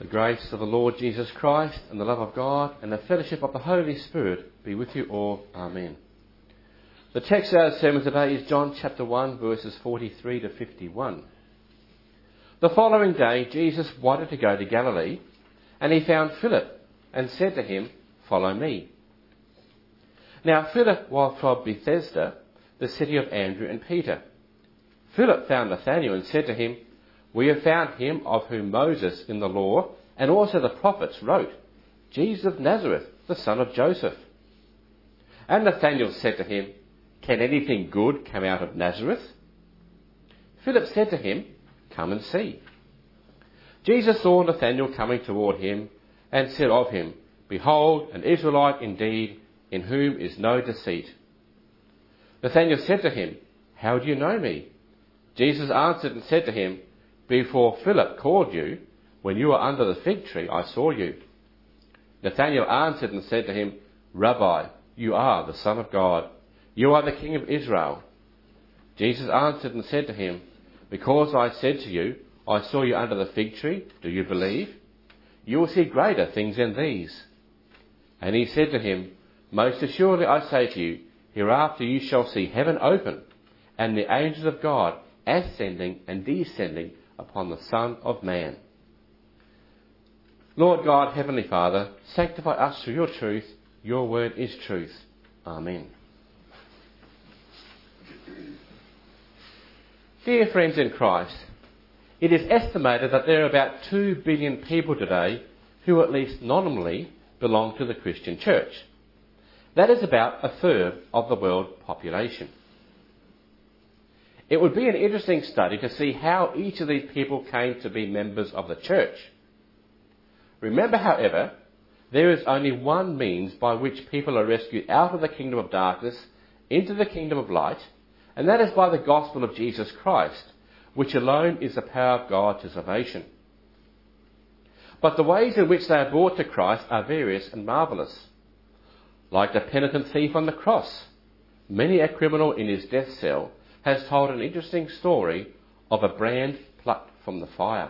The grace of the Lord Jesus Christ and the love of God and the fellowship of the Holy Spirit be with you all. Amen. The text of our sermon today is John chapter 1 verses 43 to 51. The following day Jesus wanted to go to Galilee, and he found Philip and said to him, "Follow me." Now Philip was from Bethsaida, the city of Andrew and Peter. Philip found Nathanael and said to him, "We have found him of whom Moses in the law and also the prophets wrote, Jesus of Nazareth, the son of Joseph." And Nathanael said to him, "Can anything good come out of Nazareth?" Philip said to him, "Come and see." Jesus saw Nathanael coming toward him and said of him, "Behold, an Israelite indeed, in whom is no deceit." Nathanael said to him, "How do you know me?" Jesus answered and said to him, "Before Philip called you, when you were under the fig tree, I saw you." Nathanael answered and said to him, "Rabbi, you are the Son of God. You are the King of Israel." Jesus answered and said to him, "Because I said to you, I saw you under the fig tree, do you believe? You will see greater things than these." And he said to him, "Most assuredly I say to you, hereafter you shall see heaven open, and the angels of God ascending and descending upon the Son of Man." Lord God, Heavenly Father, sanctify us through your truth. Your word is truth. Amen. Dear friends in Christ, it is estimated that there are about 2 billion people today who at least nominally belong to the Christian church. That is about a third of the world population. It would be an interesting study to see how each of these people came to be members of the church. Remember, however, there is only one means by which people are rescued out of the kingdom of darkness into the kingdom of light, and that is by the gospel of Jesus Christ, which alone is the power of God to salvation. But the ways in which they are brought to Christ are various and marvellous. Like the penitent thief on the cross, many a criminal in his death cell has told an interesting story of a brand plucked from the fire.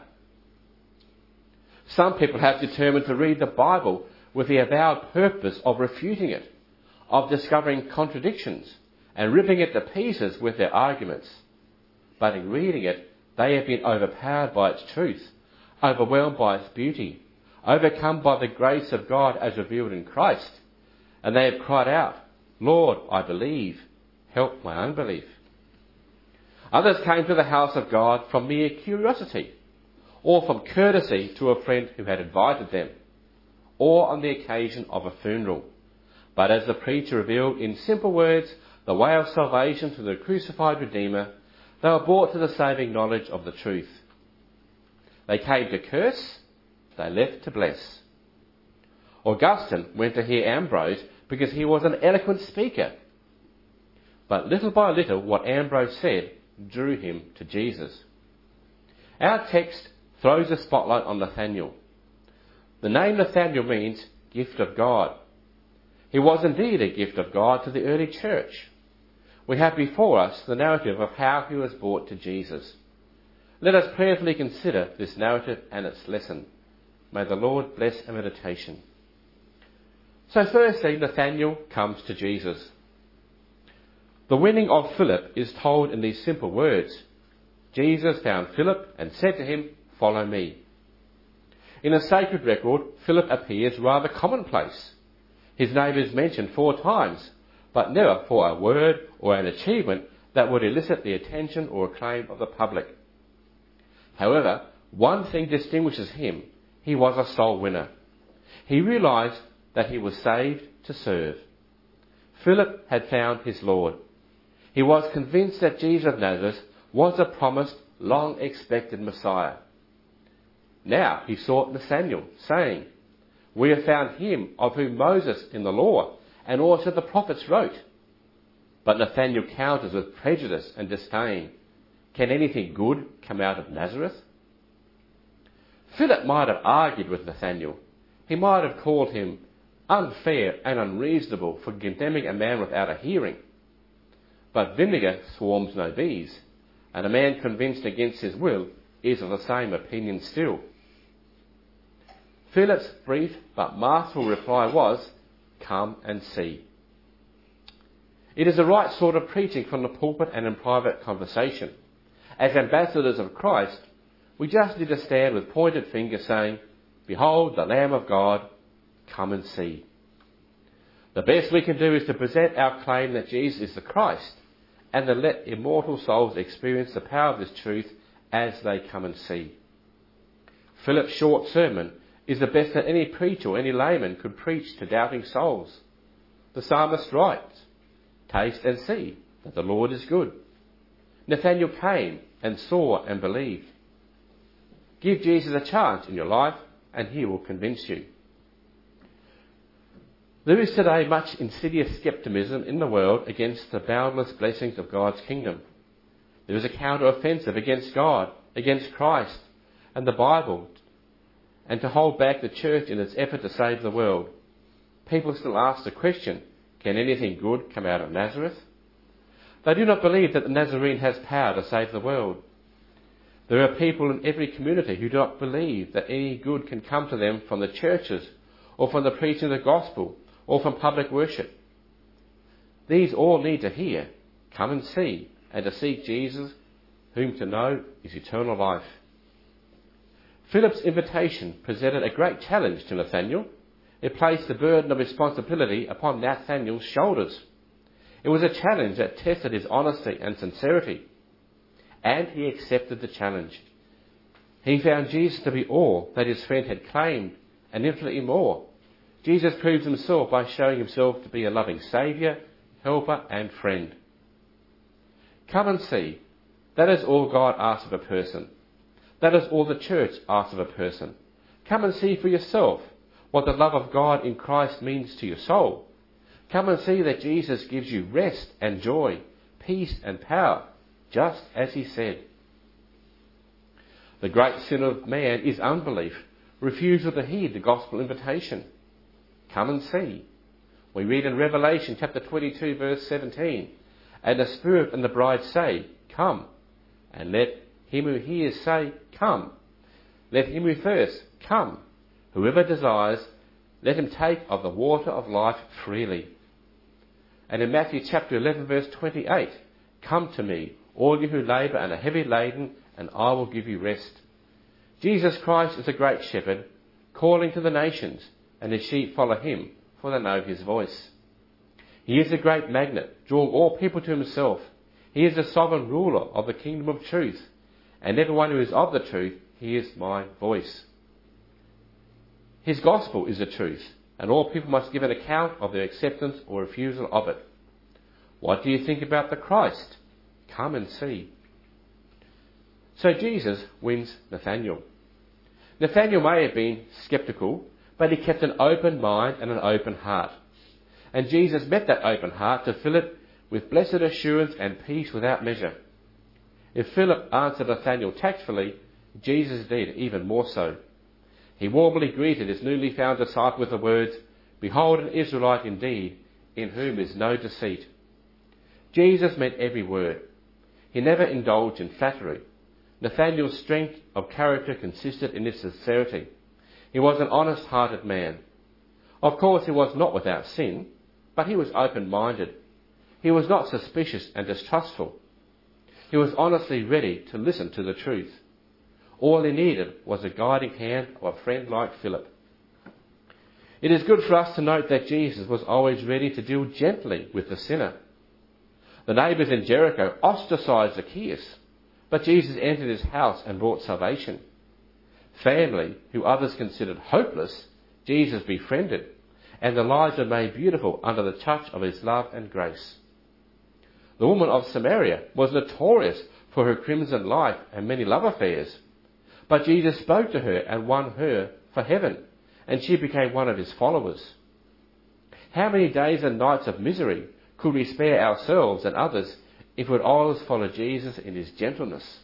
Some people have determined to read the Bible with the avowed purpose of refuting it, of discovering contradictions and ripping it to pieces with their arguments. But in reading it, they have been overpowered by its truth, overwhelmed by its beauty, overcome by the grace of God as revealed in Christ, and they have cried out, "Lord, I believe, help my unbelief." Others came to the house of God from mere curiosity, or from courtesy to a friend who had invited them, or on the occasion of a funeral. But as the preacher revealed in simple words the way of salvation through the crucified Redeemer, they were brought to the saving knowledge of the truth. They came to curse, they left to bless. Augustine went to hear Ambrose because he was an eloquent speaker. But little by little what Ambrose said drew him to Jesus. Our text throws a spotlight on Nathanael. The name Nathanael means gift of God. He was indeed a gift of God to the early church. We have before us the narrative of how he was brought to Jesus. Let us prayerfully consider this narrative and its lesson. May the Lord bless our meditation. So firstly, Nathanael comes to Jesus. The winning of Philip is told in these simple words. Jesus found Philip and said to him, "Follow me." In a sacred record, Philip appears rather commonplace. His name is mentioned 4 times, but never for a word or an achievement that would elicit the attention or acclaim of the public. However, one thing distinguishes him. He was a soul winner. He realised that he was saved to serve. Philip had found his Lord. He was convinced that Jesus of Nazareth was the promised, long-expected Messiah. Now he sought Nathanael, saying, "We have found him of whom Moses in the law and also the prophets wrote." But Nathanael counters with prejudice and disdain. Can anything good come out of Nazareth? Philip might have argued with Nathanael. He might have called him unfair and unreasonable for condemning a man without a hearing. But vinegar swarms no bees, and a man convinced against his will is of the same opinion still. Philip's brief but masterful reply was, "Come and see." It is the right sort of preaching from the pulpit and in private conversation. As ambassadors of Christ, we just need to stand with pointed finger saying, "Behold the Lamb of God, come and see." The best we can do is to present our claim that Jesus is the Christ and to let immortal souls experience the power of this truth as they come and see. Philip's short sermon is the best that any preacher or any layman could preach to doubting souls. The psalmist writes, "Taste and see that the Lord is good." Nathanael came and saw and believed. Give Jesus a chance in your life and he will convince you. There is today much insidious scepticism in the world against the boundless blessings of God's kingdom. There is a counter-offensive against God, against Christ and the Bible, and to hold back the church in its effort to save the world. People still ask the question, can anything good come out of Nazareth? They do not believe that the Nazarene has power to save the world. There are people in every community who do not believe that any good can come to them from the churches or from the preaching of the gospel or from public worship. These all need to hear, come and see, and to seek Jesus, whom to know is eternal life. Philip's invitation presented a great challenge to Nathanael. It placed the burden of responsibility upon Nathanael's shoulders. It was a challenge that tested his honesty and sincerity, and he accepted the challenge. He found Jesus to be all that his friend had claimed, and infinitely more. Jesus proves himself by showing himself to be a loving Saviour, helper and friend. Come and see. That is all God asks of a person. That is all the church asks of a person. Come and see for yourself what the love of God in Christ means to your soul. Come and see that Jesus gives you rest and joy, peace and power, just as he said. The great sin of man is unbelief, refusal to heed the gospel invitation. Come and see. We read in Revelation chapter 22 verse 17, "And the Spirit and the bride say, Come, and let him who hears say, Come. Let him who thirsts, come. Whoever desires, let him take of the water of life freely." And in Matthew chapter 11 verse 28, "Come to me, all you who labour and are heavy laden, and I will give you rest." Jesus Christ is a great shepherd, calling to the nations, and his sheep follow him, for they know his voice. He is a great magnet, drawing all people to himself. He is the sovereign ruler of the kingdom of truth, and everyone who is of the truth hears my voice. His gospel is the truth, and all people must give an account of their acceptance or refusal of it. What do you think about the Christ? Come and see. So Jesus wins Nathanael. Nathanael may have been sceptical, but he kept an open mind and an open heart. And Jesus met that open heart to fill it with blessed assurance and peace without measure. If Philip answered Nathanael tactfully, Jesus did even more so. He warmly greeted his newly found disciple with the words, "Behold an Israelite indeed, in whom is no deceit." Jesus meant every word. He never indulged in flattery. Nathanael's strength of character consisted in his sincerity. He was an honest-hearted man. Of course, he was not without sin, but he was open-minded. He was not suspicious and distrustful. He was honestly ready to listen to the truth. All he needed was a guiding hand of a friend like Philip. It is good for us to note that Jesus was always ready to deal gently with the sinner. The neighbours in Jericho ostracised Zacchaeus, but Jesus entered his house and brought salvation. Family, who others considered hopeless, Jesus befriended, and their lives were made beautiful under the touch of his love and grace. The woman of Samaria was notorious for her crimson life and many love affairs, but Jesus spoke to her and won her for heaven, and she became one of his followers. How many days and nights of misery could we spare ourselves and others if we would always follow Jesus in his gentleness?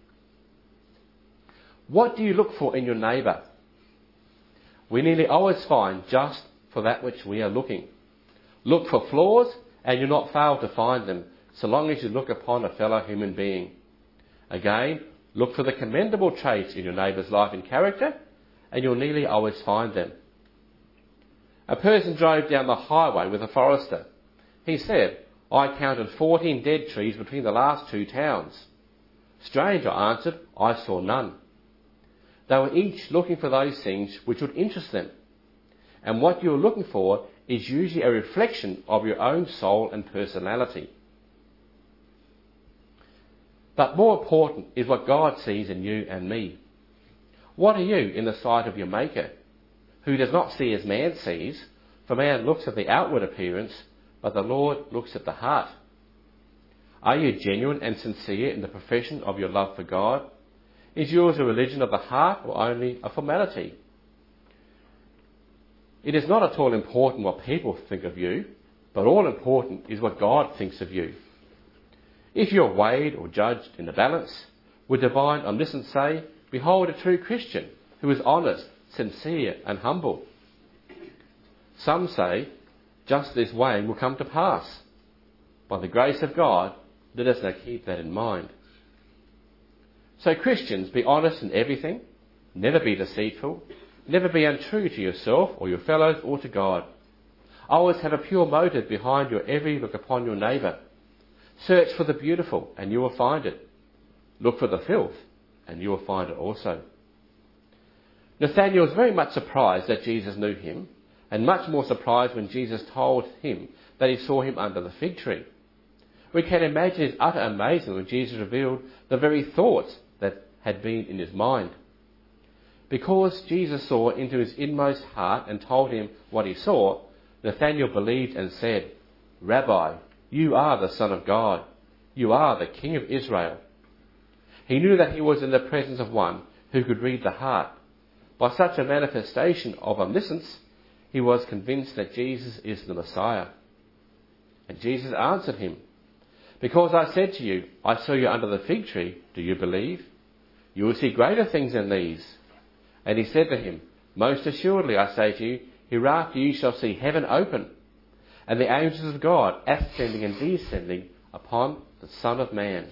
What do you look for in your neighbour? We nearly always find just for that which we are looking. Look for flaws and you'll not fail to find them, so long as you look upon a fellow human being. Again, look for the commendable traits in your neighbour's life and character, and you'll nearly always find them. A person drove down the highway with a forester. He said, "I counted 14 dead trees between the last 2 towns. Strange, I answered, I saw none. They were each looking for those things which would interest them. And what you're looking for is usually a reflection of your own soul and personality. But more important is what God sees in you and me. What are you in the sight of your Maker, who does not see as man sees? For man looks at the outward appearance, but the Lord looks at the heart. Are you genuine and sincere in the profession of your love for God? Is yours a religion of the heart or only a formality? It is not at all important what people think of you, but all important is what God thinks of you. If you're weighed or judged in the balance, would divine omniscience say, "Behold a true Christian who is honest, sincere and humble"? Some say, just this weighing will come to pass. By the grace of God, let us now keep that in mind. So Christians, be honest in everything, never be deceitful, never be untrue to yourself or your fellows or to God. Always have a pure motive behind your every look upon your neighbour. Search for the beautiful and you will find it. Look for the filth and you will find it also. Nathanael was very much surprised that Jesus knew him, and much more surprised when Jesus told him that he saw him under the fig tree. We can imagine his utter amazement when Jesus revealed the very thoughts that had been in his mind. Because Jesus saw into his inmost heart and told him what he saw, Nathanael believed and said, "Rabbi, you are the Son of God. You are the King of Israel." He knew that he was in the presence of one who could read the heart. By such a manifestation of omniscience, he was convinced that Jesus is the Messiah. And Jesus answered him, "Because I said to you, I saw you under the fig tree, do you believe? You will see greater things than these." And he said to him, "Most assuredly I say to you, hereafter you shall see heaven open, and the angels of God ascending and descending upon the Son of Man."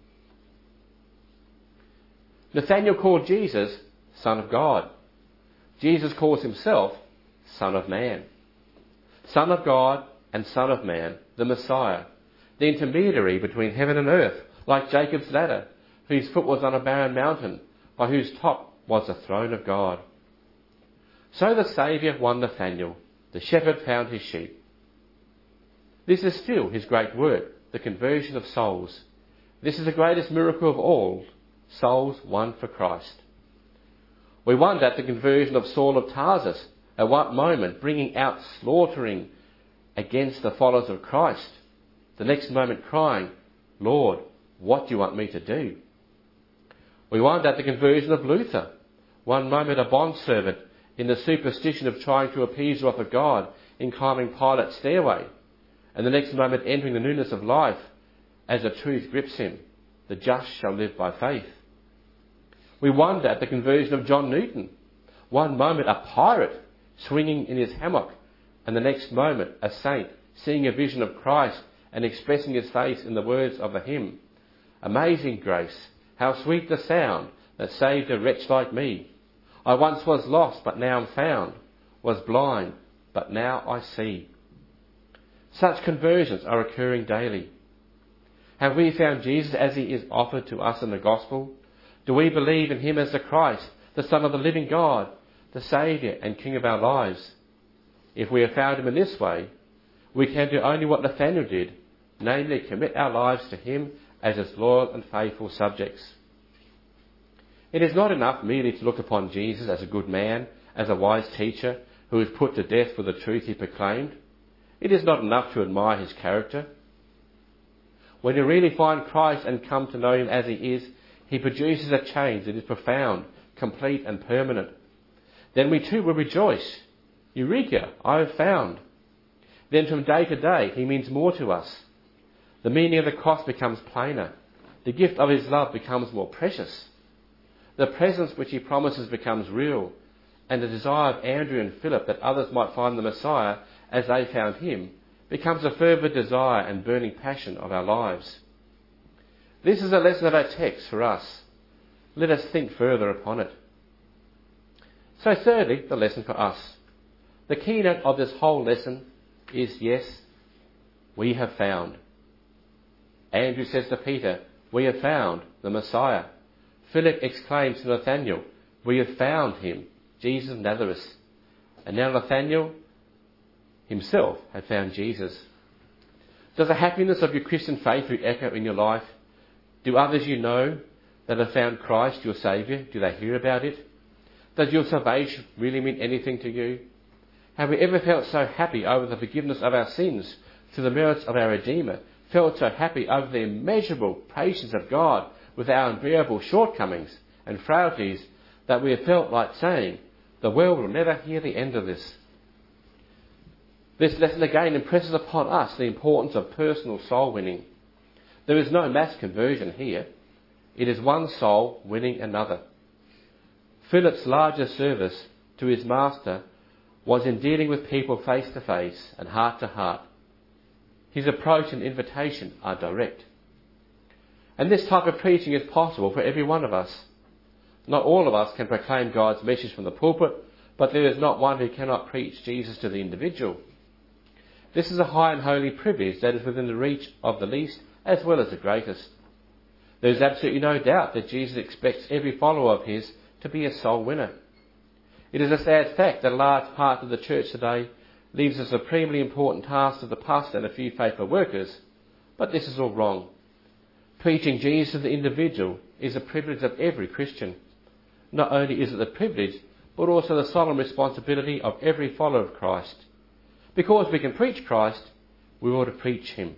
Nathanael called Jesus Son of God. Jesus calls himself Son of Man. Son of God and Son of Man, the Messiah, the intermediary between heaven and earth, like Jacob's ladder, whose foot was on a barren mountain, by whose top was the throne of God. So the Saviour won Nathanael. The shepherd found his sheep. This is still his great work, the conversion of souls. This is the greatest miracle of all, souls won for Christ. We wonder at the conversion of Saul of Tarsus, at one moment bringing out slaughtering against the followers of Christ, the next moment crying, "Lord, what do you want me to do?" We wonder at the conversion of Luther, one moment a bondservant in the superstition of trying to appease the wrath of God in climbing Pilate's stairway, and the next moment entering the newness of life as the truth grips him, "The just shall live by faith." We wonder at the conversion of John Newton, one moment a pirate swinging in his hammock, and the next moment a saint seeing a vision of Christ and expressing his faith in the words of the hymn, "Amazing grace, how sweet the sound that saved a wretch like me. I once was lost, but now am found, was blind, but now I see." Such conversions are occurring daily. Have we found Jesus as he is offered to us in the gospel? Do we believe in him as the Christ, the Son of the living God, the Saviour and King of our lives? If we have found him in this way, we can do only what Nathanael did, namely commit our lives to him as his loyal and faithful subjects. It is not enough merely to look upon Jesus as a good man, as a wise teacher who was put to death for the truth he proclaimed. It is not enough to admire his character. When you really find Christ and come to know him as he is, he produces a change that is profound, complete and permanent. Then we too will rejoice. Eureka, I have found. Then from day to day he means more to us. The meaning of the cross becomes plainer. The gift of his love becomes more precious. The presence which he promises becomes real, and the desire of Andrew and Philip that others might find the Messiah as they found him becomes a fervent desire and burning passion of our lives. This is a lesson of our text for us. Let us think further upon it. So thirdly, the lesson for us. The keynote of this whole lesson is, yes, we have found. Andrew says to Peter, we have found the Messiah. Philip exclaims to Nathanael, we have found him, Jesus of Nazareth. And now Nathanael himself had found Jesus. Does the happiness of your Christian faith re-echo in your life? Do others you know that have found Christ your Saviour, do they hear about it? Does your salvation really mean anything to you? Have we ever felt so happy over the forgiveness of our sins through the merits of our Redeemer, felt so happy over the immeasurable patience of God with our unbearable shortcomings and frailties that we have felt like saying, the world will never hear the end of this? This lesson again impresses upon us the importance of personal soul winning. There is no mass conversion here. It is one soul winning another. Philip's largest service to his master was in dealing with people face to face and heart to heart. His approach and invitation are direct. And this type of preaching is possible for every one of us. Not all of us can proclaim God's message from the pulpit, but there is not one who cannot preach Jesus to the individual. This is a high and holy privilege that is within the reach of the least as well as the greatest. There is absolutely no doubt that Jesus expects every follower of his to be a soul winner. It is a sad fact that a large part of the church today leaves the supremely important task of the pastor and a few faithful workers, but this is all wrong. Preaching Jesus to the individual is a privilege of every Christian. Not only is it the privilege, but also the solemn responsibility of every follower of Christ. Because we can preach Christ, we ought to preach him.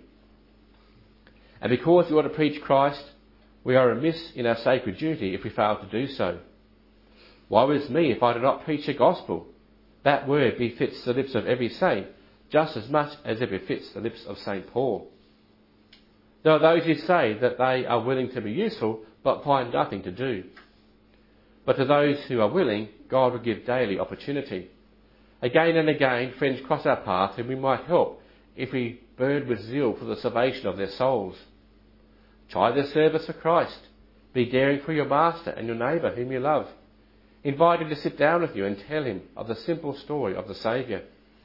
And because we ought to preach Christ, we are remiss in our sacred duty if we fail to do so. Woe is me if I do not preach the gospel. That word befits the lips of every saint just as much as it befits the lips of St. Paul. There are those who say that they are willing to be useful but find nothing to do. But to those who are willing, God will give daily opportunity. Again and again, friends cross our path whom we might help if we burn with zeal for the salvation of their souls. Try their service for Christ. Be daring for your master and your neighbour whom you love. Invite him to sit down with you and tell him of the simple story of the Saviour.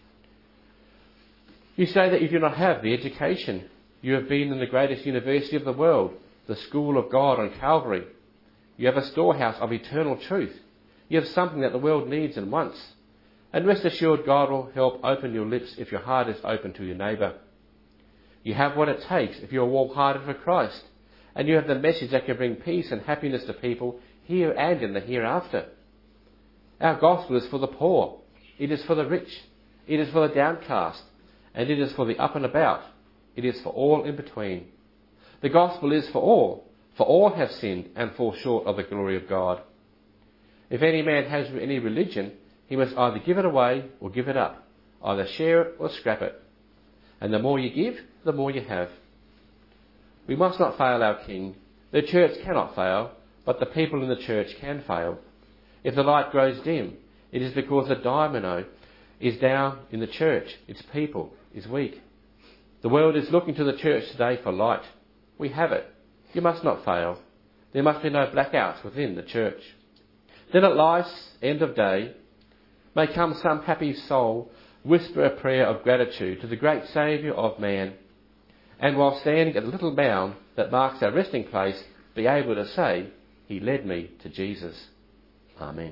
You say that you do not have the education. You have been in the greatest university of the world, the school of God on Calvary. You have a storehouse of eternal truth. You have something that the world needs and wants. And rest assured, God will help open your lips if your heart is open to your neighbour. You have what it takes if you are warm-hearted for Christ, and you have the message that can bring peace and happiness to people here and in the hereafter. Our gospel is for the poor, it is for the rich, it is for the downcast, and it is for the up and about. It is for all in between. The gospel is for all have sinned and fall short of the glory of God. If any man has any religion, he must either give it away or give it up, either share it or scrap it. And the more you give, the more you have. We must not fail our King. The church cannot fail, but the people in the church can fail. If the light grows dim, it is because the dynamo is down in the church. Its people is weak. The world is looking to the church today for light. We have it. You must not fail. There must be no blackouts within the church. Then at life's end of day, may come some happy soul whisper a prayer of gratitude to the great Saviour of man, and while standing at the little mound that marks our resting place, be able to say, He led me to Jesus. Amen.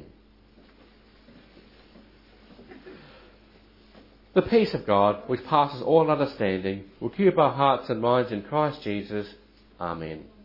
The peace of God, which passes all understanding, will keep our hearts and minds in Christ Jesus. Amen.